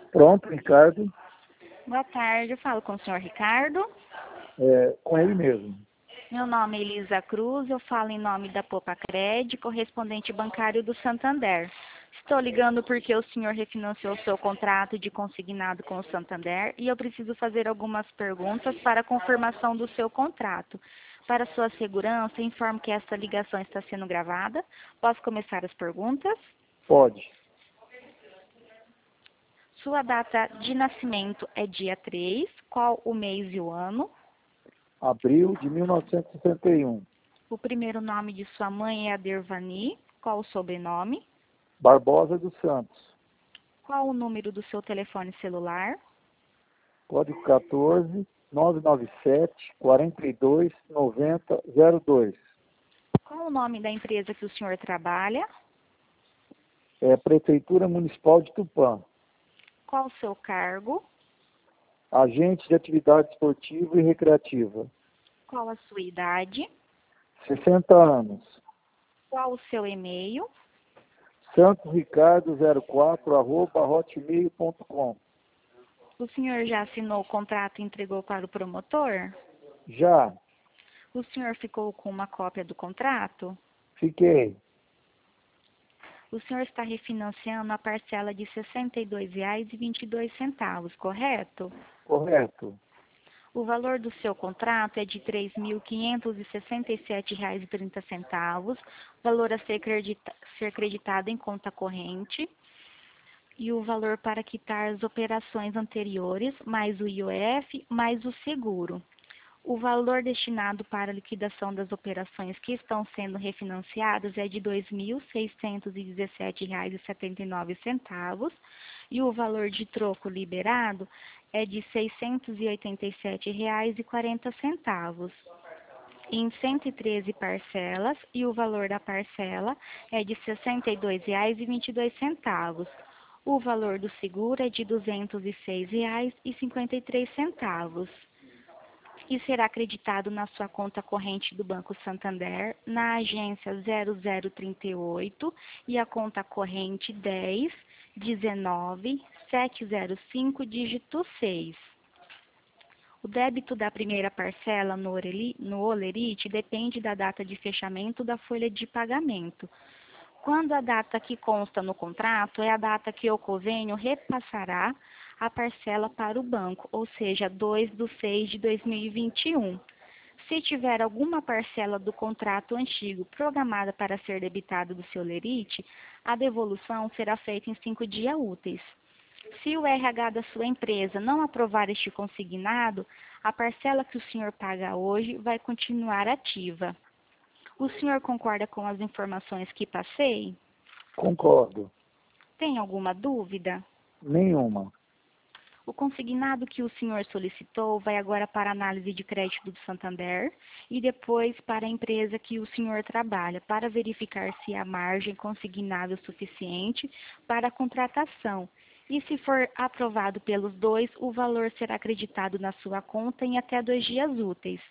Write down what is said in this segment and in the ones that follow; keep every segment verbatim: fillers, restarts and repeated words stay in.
Pronto, Ricardo. Boa tarde, eu falo com o senhor Ricardo. É, com ele mesmo. Meu nome é Elisa Cruz, eu falo em nome da Popacred, correspondente bancário do Santander. Estou ligando porque o senhor refinanciou seu contrato de consignado com o Santander e eu preciso fazer algumas perguntas para a confirmação do seu contrato. Para sua segurança, informo que esta ligação está sendo gravada. Posso começar as perguntas? Pode. Sua data de nascimento é dia três, qual o mês e o ano? Abril de mil novecentos e sessenta e um. O primeiro nome de sua mãe é Adervani, qual o sobrenome? Barbosa dos Santos. Qual o número do seu telefone celular? Código quatorze, nove nove sete, quarenta e dois, noventa, zero dois. Qual o nome da empresa que o senhor trabalha? É Prefeitura Municipal de Tupã. Qual o seu cargo? Agente de atividade esportiva e recreativa. Qual a sua idade? sessenta anos. Qual o seu e-mail? santos ricardo zero quatro arroba hotmail ponto com. O senhor já assinou o contrato e entregou para o promotor? Já. O senhor ficou com uma cópia do contrato? Fiquei. O senhor está refinanciando a parcela de sessenta e dois reais e vinte e dois centavos, correto? Correto. O valor do seu contrato é de três mil quinhentos e sessenta e sete reais e trinta centavos, valor a ser, credita ser creditado em conta corrente, e o valor para quitar as operações anteriores, mais o I O F, mais o seguro. O valor destinado para a liquidação das operações que estão sendo refinanciadas é de dois mil seiscentos e dezessete reais e setenta e nove centavos e o valor de troco liberado é de seiscentos e oitenta e sete reais e quarenta centavos. Em cento e treze parcelas e o valor da parcela é de sessenta e dois reais e vinte e dois centavos. O valor do seguro é de duzentos e seis reais e cinquenta e três centavos. E será acreditado na sua conta corrente do Banco Santander, na agência zero zero trinta e oito e a conta corrente dez, dezenove, setecentos e cinco, dígito seis. O débito da primeira parcela no Oreli- no Olerite depende da data de fechamento da folha de pagamento. Quando a data que consta no contrato é a data que o convênio repassará a parcela para o banco, ou seja, dois de seis de dois mil e vinte e um. Se tiver alguma parcela do contrato antigo programada para ser debitada do seu lerite, a devolução será feita em cinco dias úteis. Se o R H da sua empresa não aprovar este consignado, a parcela que o senhor paga hoje vai continuar ativa. O senhor concorda com as informações que passei? Concordo. Tem alguma dúvida? Nenhuma. O consignado que o senhor solicitou vai agora para a análise de crédito do Santander e depois para a empresa que o senhor trabalha, para verificar se há margem consignável suficiente para a contratação. E se for aprovado pelos dois, o valor será acreditado na sua conta em até dois dias úteis.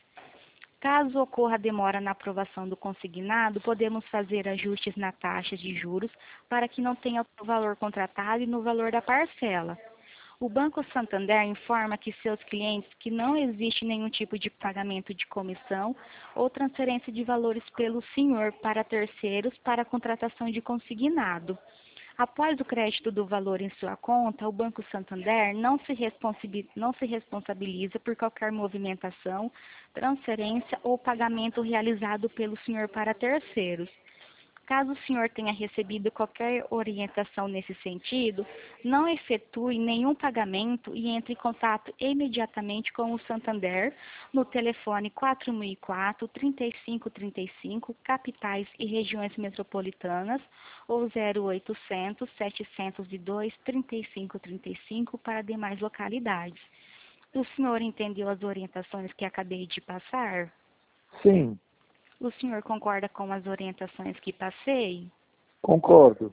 Caso ocorra demora na aprovação do consignado, podemos fazer ajustes na taxa de juros para que não tenha o valor contratado e no valor da parcela. O Banco Santander informa que seus clientes que não existe nenhum tipo de pagamento de comissão ou transferência de valores pelo senhor para terceiros para a contratação de consignado. Após o crédito do valor em sua conta, o Banco Santander não se, não se responsabiliza por qualquer movimentação, transferência ou pagamento realizado pelo senhor para terceiros. Caso o senhor tenha recebido qualquer orientação nesse sentido, não efetue nenhum pagamento e entre em contato imediatamente com o Santander no telefone quatro mil e quatro, trinta e cinco trinta e cinco, capitais e regiões metropolitanas, ou zero oitocentos, setecentos e dois, trinta e cinco trinta e cinco para demais localidades. O senhor entendeu as orientações que acabei de passar? Sim. O senhor concorda com as orientações que passei? Concordo.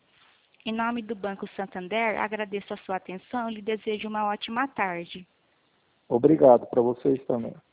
Em nome do Banco Santander, agradeço a sua atenção e lhe desejo uma ótima tarde. Obrigado para vocês também.